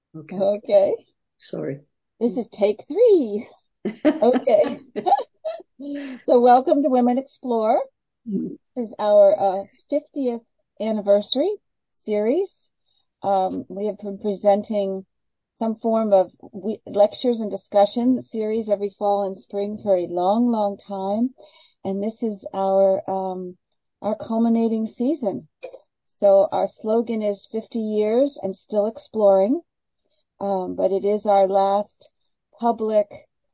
Okay. Okay. Sorry. This is take three. Okay. So welcome to Women Explore. This is our 50th anniversary series. We have been presenting some form of lectures and discussion series every fall and spring for a long, long time. And this is our culminating season. So our slogan is 50 years and still exploring. But it is our last public,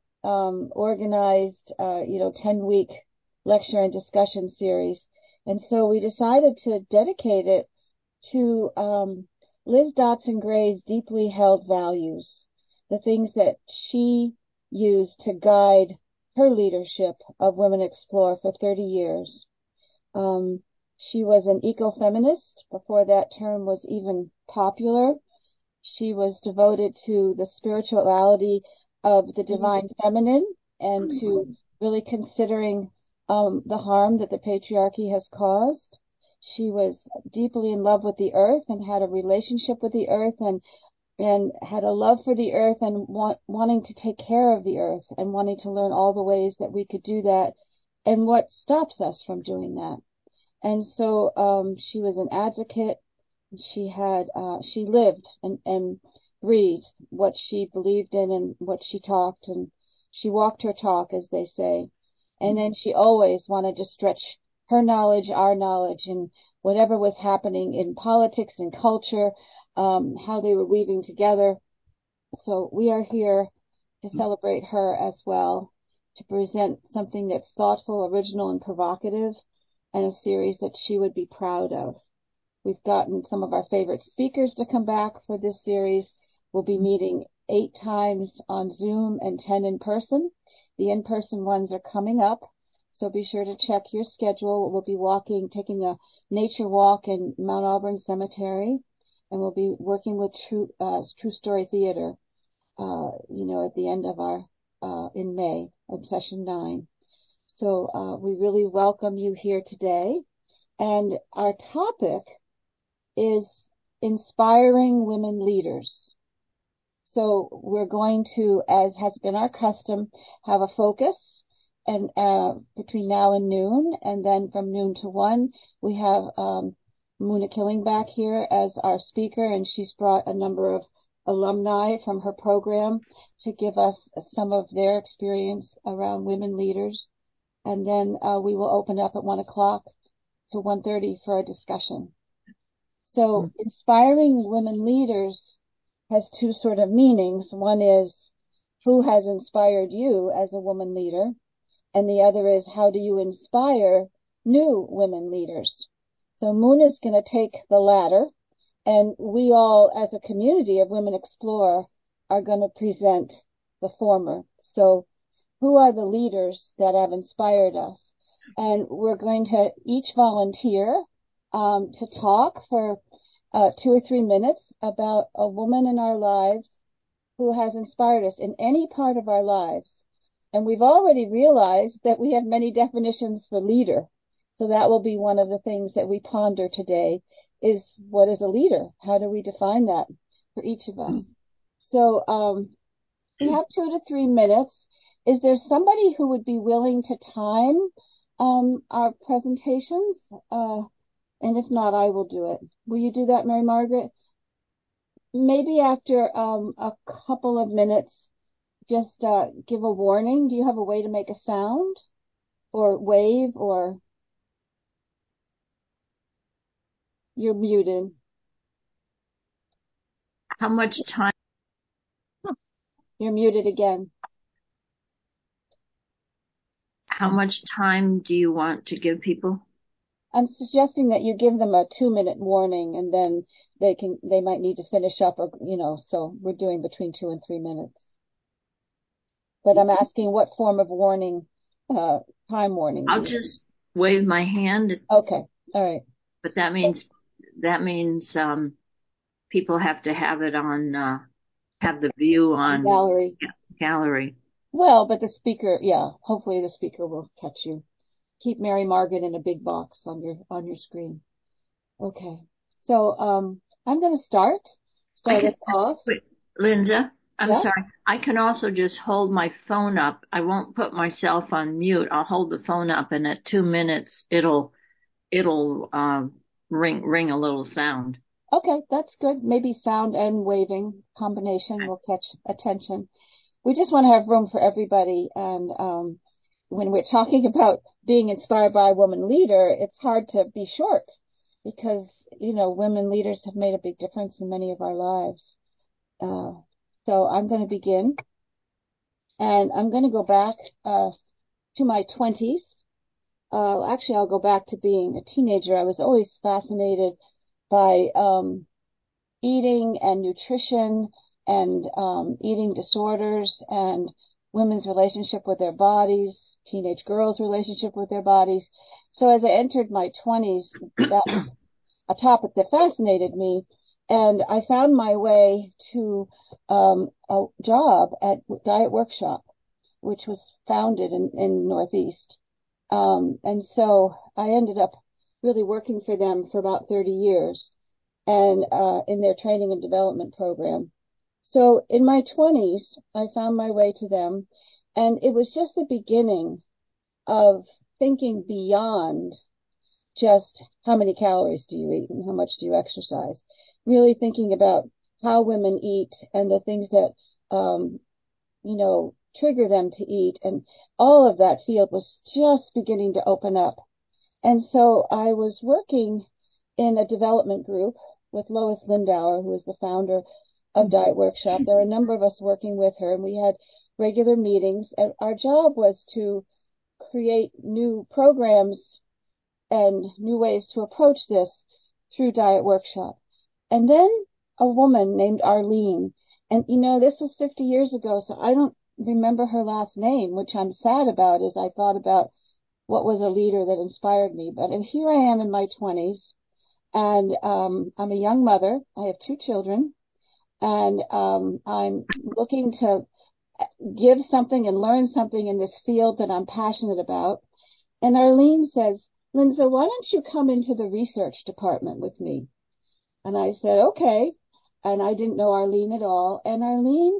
organized, 10-week lecture and discussion series. And so we decided to dedicate it to Liz Dotson Gray's deeply held values, the things that she used to guide her leadership of Women Explore for 30 years. Um, she was an ecofeminist before that term was even popular. She was devoted to the spirituality of the divine feminine and to really considering the harm that the patriarchy has caused. She was deeply in love with the earth and had a relationship with the earth and had a love for the earth and wanting to take care of the earth and wanting to learn all the ways that we could do that and what stops us from doing that. And so she was an advocate. She lived and breathed what she believed in and what she talked, and she walked her talk, as they say. And then she always wanted to stretch her knowledge, our knowledge, and whatever was happening in politics and culture, how they were weaving together. So we are here to celebrate her as well, to present something that's thoughtful, original, and provocative, and a series that she would be proud of. We've gotten some of our favorite speakers to come back for this series. We'll be meeting 8 times on Zoom and 10 in person. The in-person ones are coming up, so be sure to check your schedule. We'll be taking a nature walk in Mount Auburn Cemetery, and we'll be working with True Story Theater, at the end of in May of session 9. So we really welcome you here today. And our topic is inspiring women leaders. So we're going to, as has been our custom, have a focus and between now and noon, and then from noon to 1, we have Muna Killingback here as our speaker, and she's brought a number of alumni from her program to give us some of their experience around women leaders. And then we will open up at 1 o'clock to 1:30 for a discussion. So inspiring women leaders has two sort of meanings. One is who has inspired you as a woman leader, and the other is how do you inspire new women leaders? So Moon is going to take the latter, and we all, as a community of Women Explore, are going to present the former. So who are the leaders that have inspired us? And we're going to each volunteer to talk for 2 or 3 minutes about a woman in our lives who has inspired us in any part of our lives. And we've already realized that we have many definitions for leader. So that will be one of the things that we ponder today is what is a leader? How do we define that for each of us? So we have 2 to 3 minutes. Is there somebody who would be willing to time our presentations? And if not, I will do it. Will you do that, Mary Margaret? Maybe after a couple of minutes, just give a warning. Do you have a way to make a sound or wave or you're muted? How much time, You're muted again. how much time do you want to give people? I'm suggesting that you give them a 2-minute warning and then they might need to finish up or, so we're doing between 2 and 3 minutes. But I'm asking what form of warning, time warning do I'll you want? just wave my hand, Okay. All right. but that means people have to have it on, have the view And on Valerie. gallery. Well, but the speaker, yeah, hopefully the speaker will catch you. Keep Mary Margaret in a big box on your screen. Okay. So I'm going to start I us can off. Linda, I'm Yeah. sorry. I can also just hold my phone up. I won't put myself on mute. I'll hold the phone up, and at 2 minutes, it'll ring a little sound. Okay, that's good. Maybe sound and waving combination will catch attention. We just want to have room for everybody. And when we're talking about being inspired by a woman leader, it's hard to be short because, women leaders have made a big difference in many of our lives. Uh, so I'm going to begin, and I'm going to go back to my 20s. Actually, I'll go back to being a teenager. I was always fascinated by eating and nutrition and eating disorders and women's relationship with their bodies, teenage girls' relationship with their bodies. So as I entered my 20s, that was a topic that fascinated me. And I found my way to a job at Diet Workshop, which was founded in Northeast. And so I ended up really working for them for about 30 years and in their training and development program. So in my 20s, I found my way to them, and it was just the beginning of thinking beyond just how many calories do you eat and how much do you exercise. Really thinking about how women eat and the things that, um, trigger them to eat. And all of that field was just beginning to open up. And so I was working in a development group with Lois Lindauer, who is the founder of Diet Workshop. There are a number of us working with her, and we had regular meetings. And our job was to create new programs and new ways to approach this through Diet Workshop. And then a woman named Arlene, and this was 50 years ago, so I don't remember her last name, which I'm sad about as I thought about what was a leader that inspired me. But and here I am in my 20s, and I'm a young mother. I have two children, and I'm looking to give something and learn something in this field that I'm passionate about. And Arlene says, Linda, why don't you come into the research department with me? And I said, okay. And I didn't know Arlene at all. And Arlene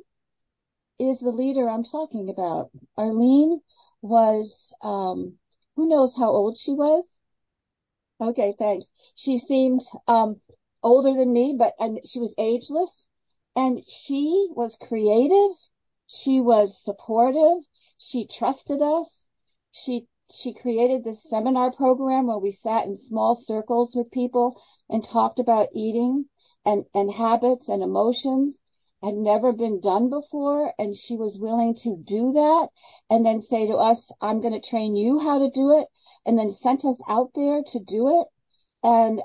is the leader I'm talking about. Arlene was, who knows how old she was? Okay, thanks. She seemed older than me, and she was ageless, and she was creative. She was supportive. She trusted us. She created this seminar program where we sat in small circles with people and talked about eating and habits and emotions. Had never been done before, and she was willing to do that and then say to us, I'm going to train you how to do it, and then sent us out there to do it. And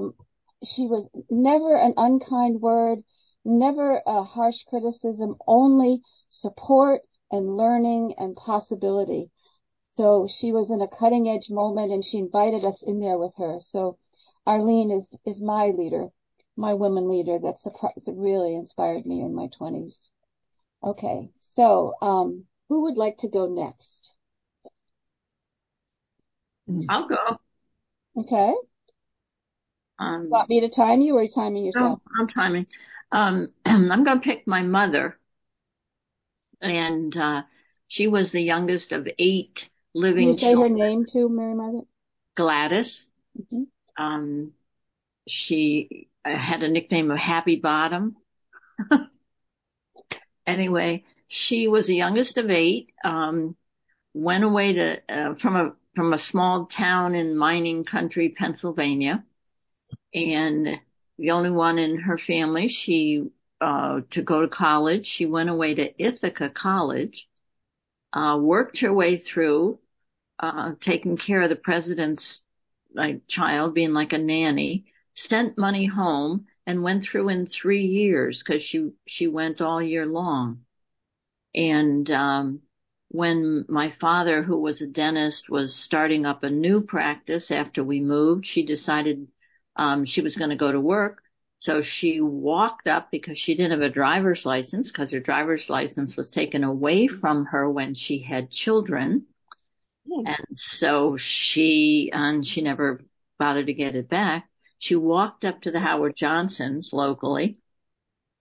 she was never an unkind word, never a harsh criticism, only support and learning and possibility. So she was in a cutting edge moment, and she invited us in there with her. So Arlene is my leader, my women leader that really inspired me in my 20s. Okay, so who would like to go next? I'll go. Okay. Um, Want me to time you or are you timing yourself? no, I'm timing. I'm going to pick my mother, and she was the youngest of eight Can you living say her children. name too, Mary Margaret? Gladys. Mm-hmm. She had a nickname of Happy Bottom. Anyway, she was the youngest of eight. Went away to from a small town in mining country, Pennsylvania, and the only one in her family. She to go to college. She went away to Ithaca College, worked her way through, taking care of the president's child, being like a nanny, sent money home, and went through in 3 years because she went all year long. And when my father, who was a dentist, was starting up a new practice after we moved, she decided she was going to go to work. So she walked up because she didn't have a driver's license because her driver's license was taken away from her when she had children. And so she never bothered to get it back. She walked up to the Howard Johnsons locally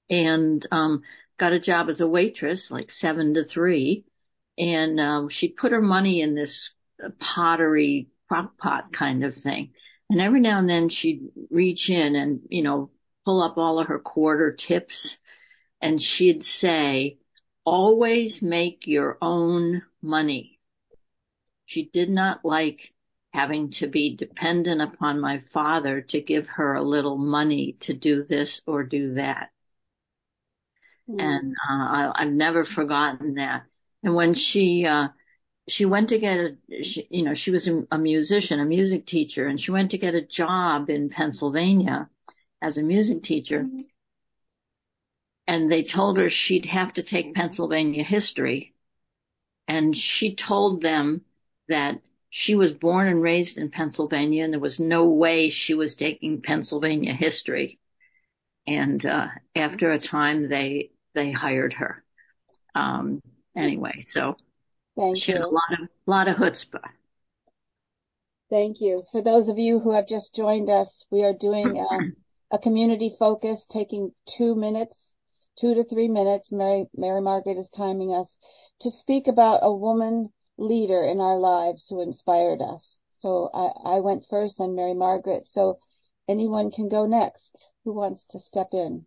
and got a job as a waitress, like 7 to 3. And she put her money in this pottery crock pot kind of thing. And every now and then she'd reach in and, pull up all of her quarter tips, and she'd say, always make your own money. She did not like having to be dependent upon my father to give her a little money to do this or do that. And I've never forgotten that. And when she went to get she was a musician, a music teacher, and she went to get a job in Pennsylvania as a music teacher. And they told her she'd have to take Pennsylvania history. And she told them that she was born and raised in Pennsylvania, and there was no way she was taking Pennsylvania history. And after a time, they hired her. Anyway, so Thank she had you. a lot of chutzpah. Thank you. For those of you who have just joined us, we are doing a community focus, taking 2 to 3 minutes. Mary Margaret is timing us to speak about a woman leader in our lives who inspired us. So I went first, then Mary Margaret. So anyone can go next. Who wants to step in?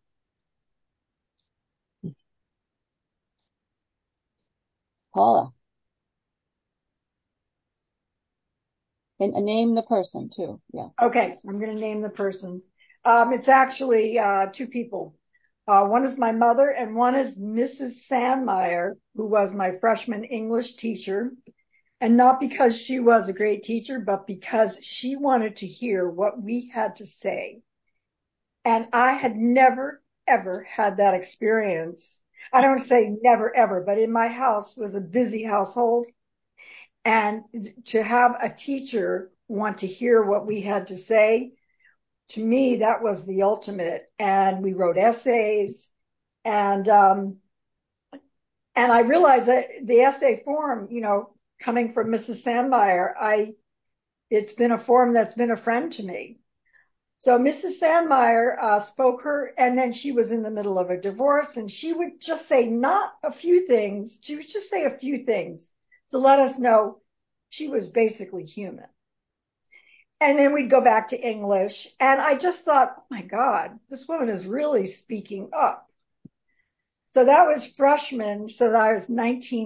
Paula. And name the person too. Yeah. Okay, I'm going to name the person. It's actually two people. One is my mother, and one is Mrs. Sandmeyer, who was my freshman English teacher. And not because she was a great teacher, but because she wanted to hear what we had to say. And I had never, ever had that experience. I don't say never, ever, but in my house was a busy household. And to have a teacher want to hear what we had to say, to me, that was the ultimate. And we wrote essays, and I realized that the essay form, coming from Mrs. Sandmeyer, it's been a form that's been a friend to me. So Mrs. Sandmeyer spoke her, and then she was in the middle of a divorce, and she would just say not a few things. She would just say a few things to let us know she was basically human. And then we'd go back to English. And I just thought, oh my God, this woman is really speaking up. So that was freshman. So that was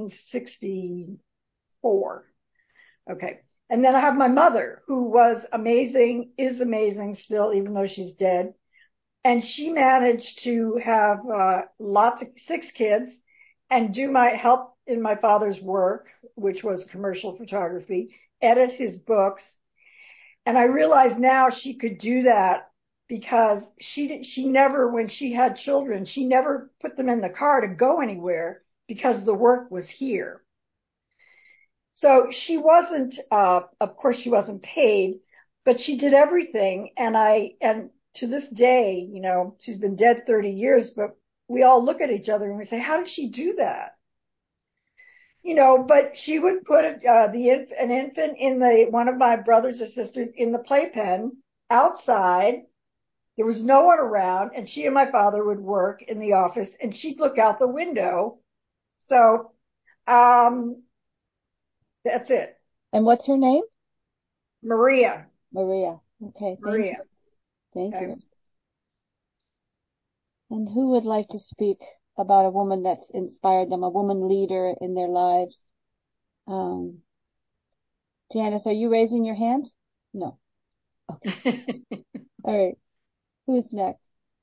1964. Okay. And then I have my mother, who was amazing, is amazing still, even though she's dead. And she managed to have six kids and do my help in my father's work, which was commercial photography, edit his books. And I realize now she could do that because she never, when she had children, she never put them in the car to go anywhere because the work was here. So she wasn't, of course she wasn't paid, but she did everything. And to this day, she's been dead 30 years, but we all look at each other and we say, how did she do that? But she would put an infant in one of my brothers or sisters in the playpen outside. There was no one around, and she and my father would work in the office, and she'd look out the window. So, that's it. And what's her name? Maria. Maria. Okay. Maria. Thank you. And who would like to speak about a woman that's inspired them, a woman leader in their lives? Janice, are you raising your hand? No. Okay. All right. Who's next?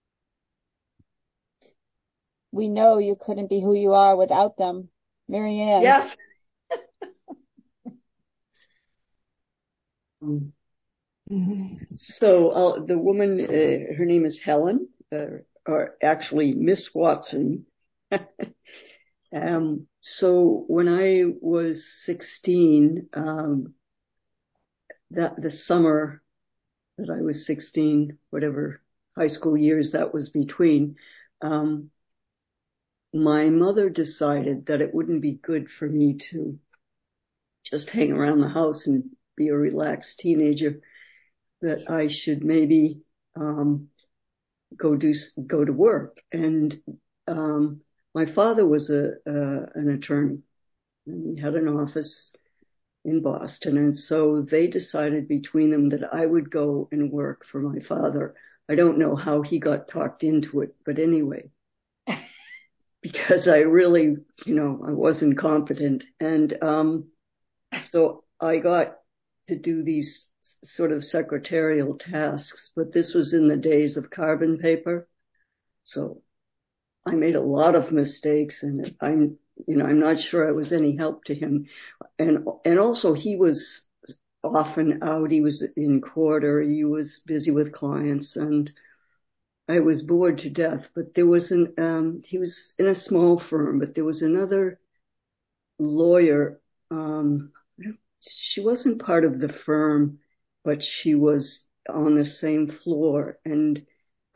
We know you couldn't be who you are without them. Marianne. Yes. So the woman, her name is Helen, or actually Miss Watson. So when I was 16, the summer that I was 16, whatever high school years that was between, my mother decided that it wouldn't be good for me to just hang around the house and be a relaxed teenager, that I should maybe go to work. And my father was an attorney, and he had an office in Boston. And so they decided between them that I would go and work for my father. I don't know how he got talked into it, but anyway, because I really, I wasn't competent. And so I got to do these sort of secretarial tasks, but this was in the days of carbon paper. So I made a lot of mistakes, and I'm not sure I was any help to him. And also he was often out. He was in court, or he was busy with clients, and I was bored to death. But he was in a small firm, but there was another lawyer. She wasn't part of the firm, but she was on the same floor. And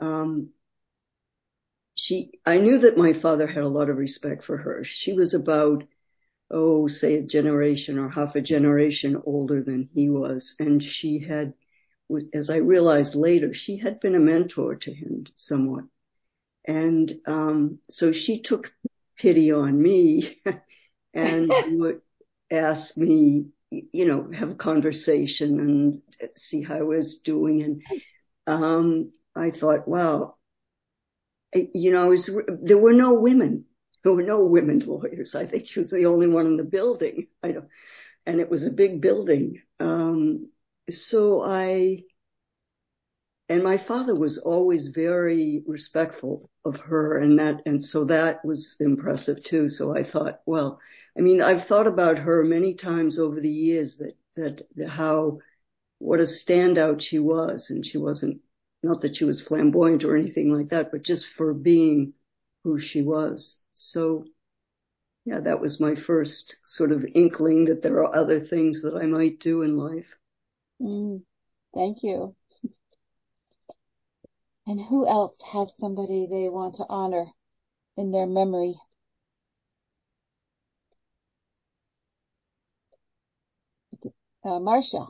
I knew that my father had a lot of respect for her. She was about, say a generation or half a generation older than he was. And she had, as I realized later, she had been a mentor to him somewhat. And so she took pity on me and would ask me, have a conversation and see how I was doing. And I thought, wow, there were no women. There were no women lawyers. I think she was the only one in the building. And it was a big building. And my father was always very respectful of her, and so that was impressive too. So I thought, well, I've thought about her many times over the years that what a standout she was. And she wasn't, not that she was flamboyant or anything like that, but just for being who she was. So yeah, that was my first sort of inkling that there are other things that I might do in life. Thank you. And who else has somebody they want to honor in their memory? Marcia.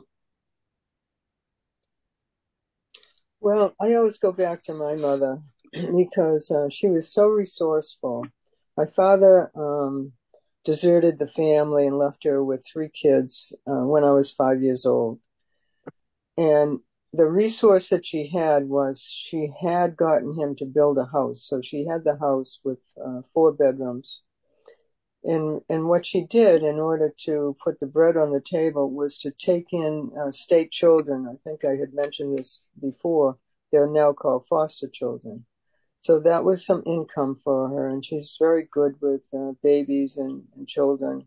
Well, I always go back to my mother because she was so resourceful. My father deserted the family and left her with 3 kids when I was 5 years old. And the resource that she had was she had gotten him to build a house. So she had the house with 4 bedrooms. And what she did in order to put the bread on the table was to take in state children. I think I had mentioned this before. They're now called foster children. So that was some income for her, and she's very good with babies and children.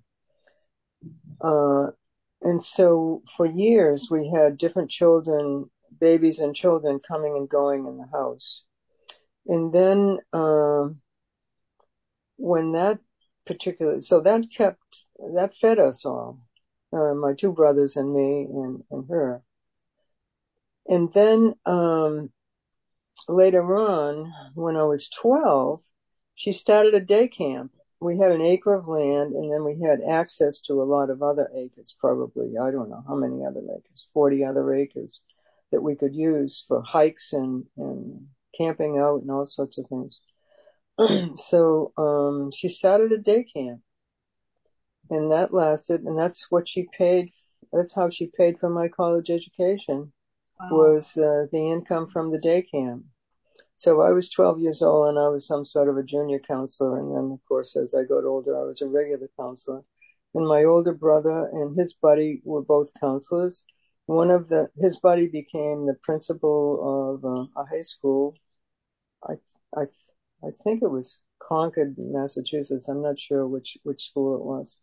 And so for years we had different children, babies and children coming and going in the house. And then when that that fed us all, my 2 brothers and me and her. And then later on, when I was 12, she started a day camp. We had an acre of land, and then we had access to a lot of other acres, probably, I don't know how many other acres, 40 other acres that we could use for hikes and camping out and all sorts of things. So she started a day camp, and that lasted, and that's what she paid. That's how she paid for my college education. Wow. Was the income from the day camp. So I was 12 years old, and I was some sort of a junior counselor. And then, of course, as I got older, I was a regular counselor. And my older brother and his buddy were both counselors. His buddy became the principal of a high school. I think it was Concord, Massachusetts. I'm not sure which school it was.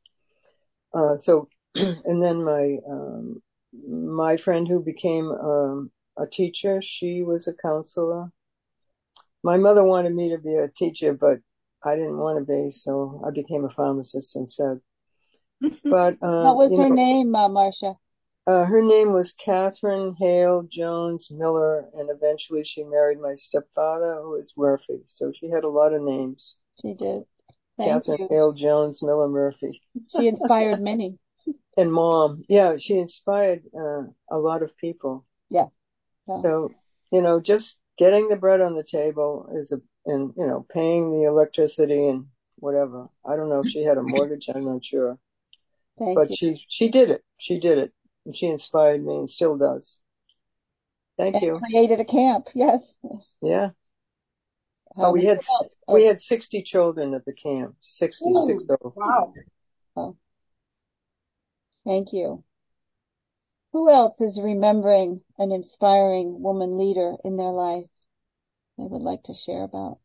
And then my friend who became a teacher, she was a counselor. My mother wanted me to be a teacher, but I didn't want to be, so I became a pharmacist instead. But what was her name, Marcia? Her name was Catherine Hale Jones Miller, and eventually she married my stepfather, who was Murphy. So she had a lot of names. She did. Catherine Hale Jones Miller Murphy. She inspired many. And Mom, yeah, she inspired a lot of people. Yeah. So, just getting the bread on the table and paying the electricity and whatever. I don't know if she had a mortgage. I'm not sure. But she did it. She did it. And she inspired me and still does. Thank you. Created a camp. Yes. Yeah. We had 60 children at the camp. 66. Wow. Oh. Thank you. Who else is remembering an inspiring woman leader in their life they would like to share about?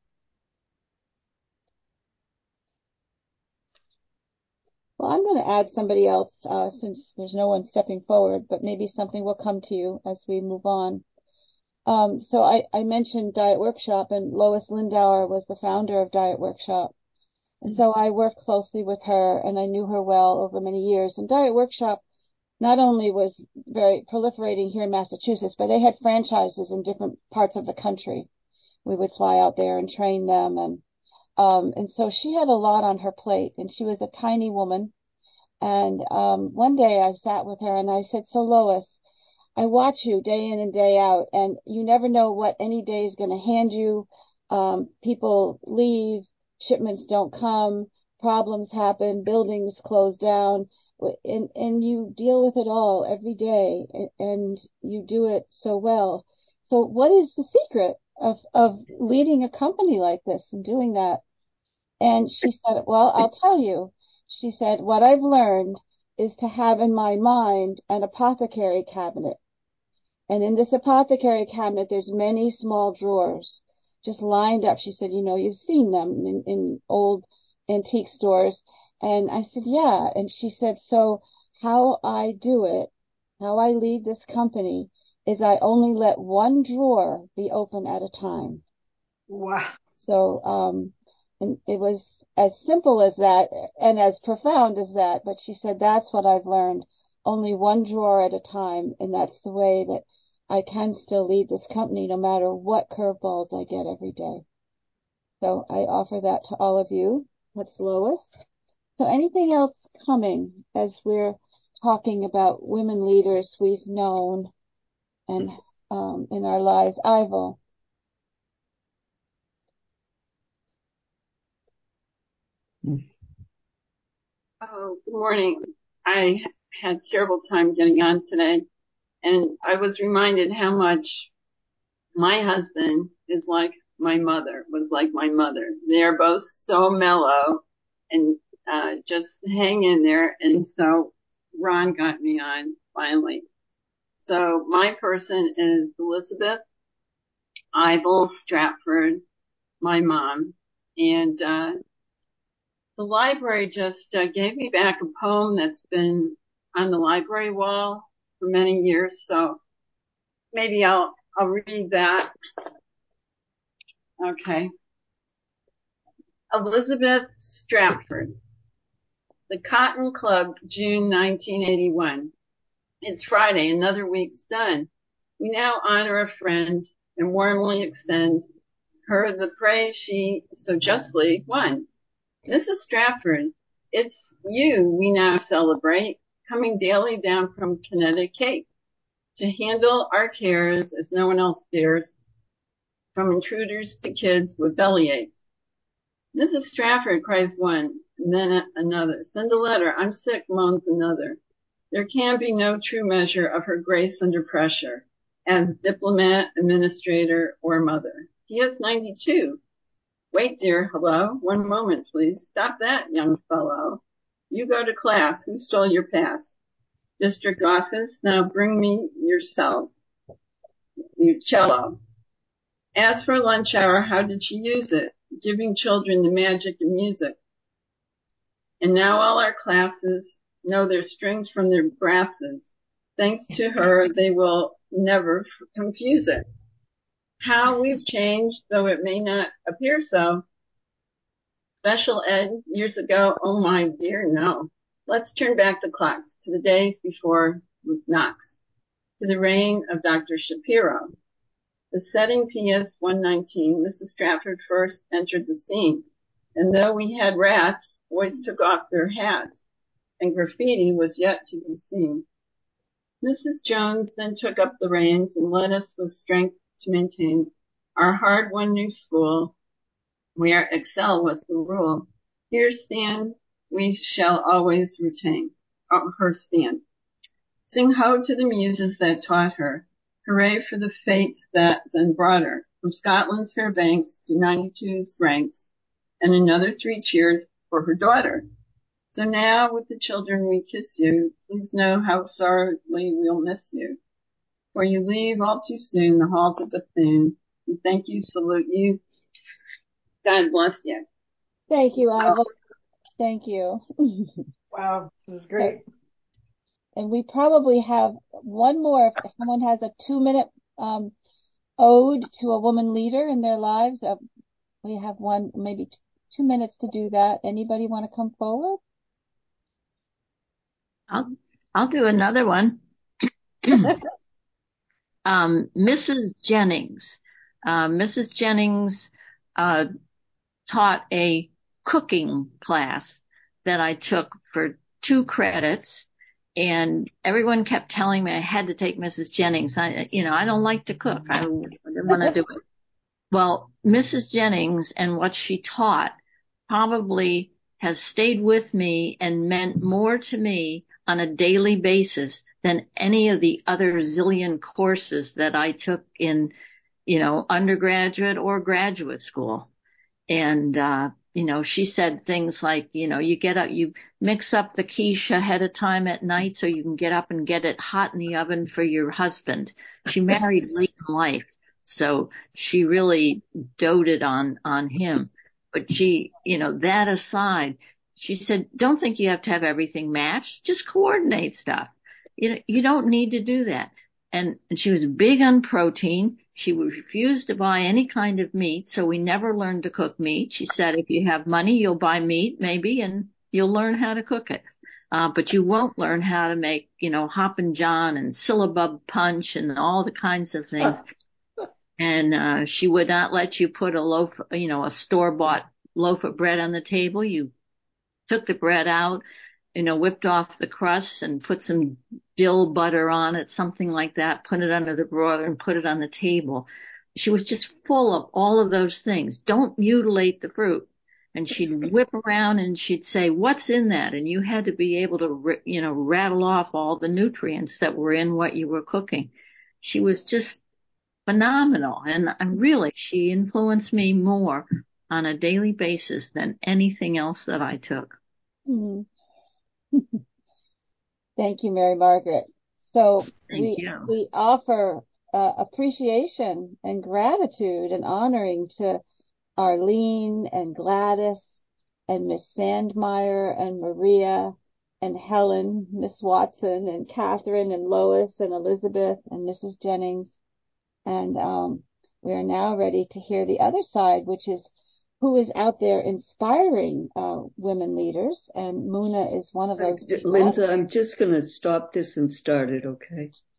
Well, I'm going to add somebody else since there's no one stepping forward, but maybe something will come to you as we move on. So I mentioned Diet Workshop, and Lois Lindauer was the founder of Diet Workshop. And so I worked closely with her, and I knew her well over many years. And Diet Workshop not only was very proliferating here in Massachusetts, but they had franchises in different parts of the country. We would fly out there and train them. And so she had a lot on her plate, and she was a tiny woman. And one day I sat with her and I said, so Lois, I watch you day in and day out, and you never know what any day is going to hand you. People leave, shipments don't come, problems happen, buildings close down, and you deal with it all every day, and you do it so well. So what is the secret of leading a company like this and doing that? And she said, well, I'll tell you. She said, what I've learned is to have in my mind an apothecary cabinet. And in this apothecary cabinet, there's many small drawers just lined up. She said, you've seen them in old antique stores. And I said, yeah. And she said, so how I do it, how I lead this company is I only let one drawer be open at a time. Wow. So, and it was as simple as that and as profound as that. But she said, that's what I've learned. Only one drawer at a time. And that's the way that I can still lead this company no matter what curveballs I get every day. So I offer that to all of you. That's Lois. So anything else coming as we're talking about women leaders we've known and in our lives? Ivo. Oh, good morning. I had a terrible time getting on today, and I was reminded how much my husband is like my mother, was like my mother. They are both so mellow and just hang in there. And so Ron got me on finally. So my person is Elizabeth Eibel Stratford, my mom, and the library just gave me back a poem that's been on the library wall for many years. So maybe I'll read that. Okay. Elizabeth Stratford. The Cotton Club, June 1981. It's Friday, another week's done. We now honor a friend and warmly extend her the praise she so justly won. Mrs. Stratford, it's you we now celebrate, coming daily down from Connecticut to handle our cares as no one else dares, from intruders to kids with bellyaches. Mrs. Stratford, cries one, and then another. Send a letter. I'm sick, moans another. There can be no true measure of her grace under pressure, as diplomat, administrator, or mother. He is 92. Wait, dear, hello. One moment, please. Stop that, young fellow. You go to class. Who stole your pass? District office. Now bring me yourself. Your cello. As for lunch hour, how did she use it? Giving children the magic of music. And now all our classes know their strings from their brasses. Thanks to her, they will never confuse it. How we've changed, though it may not appear so. Special ed years ago, oh my dear, no. Let's turn back the clocks to the days before Knox, to the reign of Dr. Shapiro. The setting PS 119, Mrs. Stratford first entered the scene. And though we had rats, boys took off their hats, and graffiti was yet to be seen. Mrs. Jones then took up the reins and led us with strength to maintain our hard-won new school, where excel was the rule. Here stand we shall always retain, her stand. Sing ho to the muses that taught her. Hooray for the fates that then brought her from Scotland's fair banks to 92's ranks, and another 3 cheers for her daughter. So now with the children we kiss you. Please know how sorely we'll miss you. For you leave all too soon the halls of Bethune. We thank you, salute you. God bless you. Thank you, Iva. Thank you. Wow, it was great. And we probably have one more. If someone has a 2-minute ode to a woman leader in their lives, we have one, maybe 2 minutes to do that. Anybody want to come forward? I'll do another one. Mrs. Jennings. Mrs. Jennings taught a cooking class that I took for 2 credits, and everyone kept telling me I had to take Mrs. Jennings. I don't like to cook. I didn't want to do it. Well, Mrs. Jennings and what she taught probably has stayed with me and meant more to me on a daily basis than any of the other zillion courses that I took in, undergraduate or graduate school. And, she said things like, you get up, you mix up the quiche ahead of time at night so you can get up and get it hot in the oven for your husband. She married late in life, so she really doted on him. But she, that aside, she said, don't think you have to have everything matched. Just coordinate stuff. You don't need to do that. And she was big on protein. She refused to buy any kind of meat, so we never learned to cook meat. She said, if you have money, you'll buy meat, maybe, and you'll learn how to cook it. But you won't learn how to make, Hoppin' John and syllabub punch and all the kinds of things. And she would not let you put a store-bought loaf of bread on the table. You took the bread out, whipped off the crust and put some dill butter on it, something like that, put it under the broiler and put it on the table. She was just full of all of those things. Don't mutilate the fruit. And she'd whip around and she'd say, what's in that? And you had to be able to, rattle off all the nutrients that were in what you were cooking. She was just phenomenal. And really, she influenced me more on a daily basis than anything else that I took. Mm-hmm. Thank you, Mary Margaret. So we offer appreciation and gratitude and honoring to Arlene and Gladys and Miss Sandmeyer and Maria and Helen, Miss Watson and Catherine and Lois and Elizabeth and Mrs. Jennings. And we are now ready to hear the other side, which is who is out there inspiring women leaders, and Muna is one of those people. Linda, I'm just going to stop this and start it, okay?